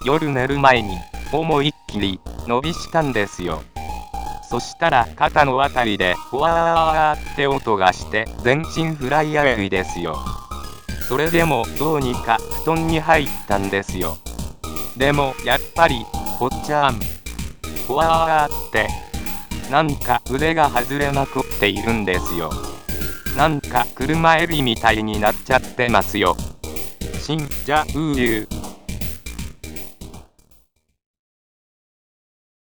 夜寝る前に思いっきり伸びしたんですよ。そしたら肩のあたりでふわーって音がして全身フライアウェイですよ。それでもどうにか布団に入ったんですよ。でもやっぱりぽっちゃんふわーってなんか腕が外れまくっているんですよ。なんか車エビみたいになっちゃってますよ。死んじゃう